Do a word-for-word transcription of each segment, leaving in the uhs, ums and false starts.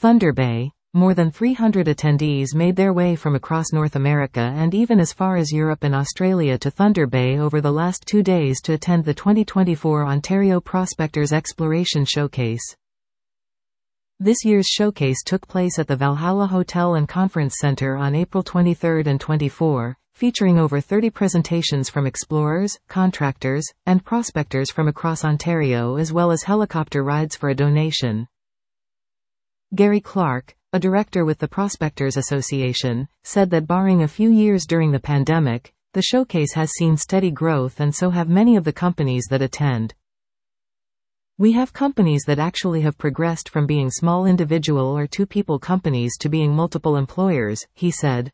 Thunder Bay. More than three hundred attendees made their way from across North America and even as far as Europe and Australia to Thunder Bay over the last two days to attend the twenty twenty-four Ontario Prospectors Exploration Showcase. This year's showcase took place at the Valhalla Hotel and Conference Centre on April twenty-third and twenty-fourth, featuring over thirty presentations from explorers, contractors, and prospectors from across Ontario as well as helicopter rides for a donation. Gary Clark, a director with the Prospectors Association, said that barring a few years during the pandemic, the showcase has seen steady growth and so have many of the companies that attend. We have companies that actually have progressed from being small individual or two-people companies to being multiple employers, he said.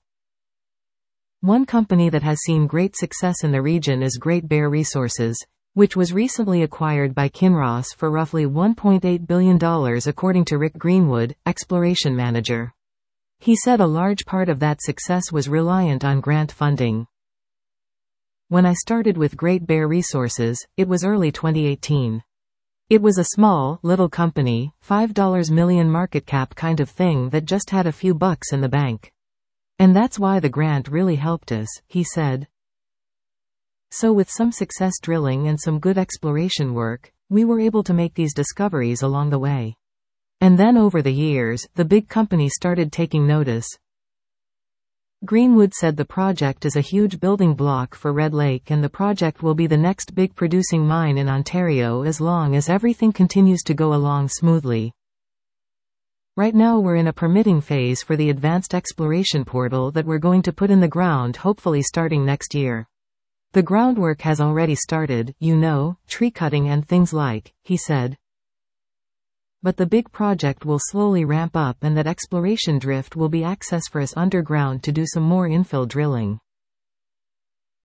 One company that has seen great success in the region is Great Bear Resources, which was recently acquired by Kinross for roughly one point eight billion dollars according to Rick Greenwood, exploration manager. He said a large part of that success was reliant on grant funding. When I started with Great Bear Resources, it was early twenty eighteen. It was a small, little company, five million market cap kind of thing that just had a few bucks in the bank. And that's why the grant really helped us, he said. So with some success drilling and some good exploration work, we were able to make these discoveries along the way. And then over the years, the big company started taking notice. Greenwood said the project is a huge building block for Red Lake and the project will be the next big producing mine in Ontario as long as everything continues to go along smoothly. Right now we're in a permitting phase for the advanced exploration portal that we're going to put in the ground hopefully starting next year. The groundwork has already started, you know, tree cutting and things like, he said. But the big project will slowly ramp up and that exploration drift will be access for us underground to do some more infill drilling.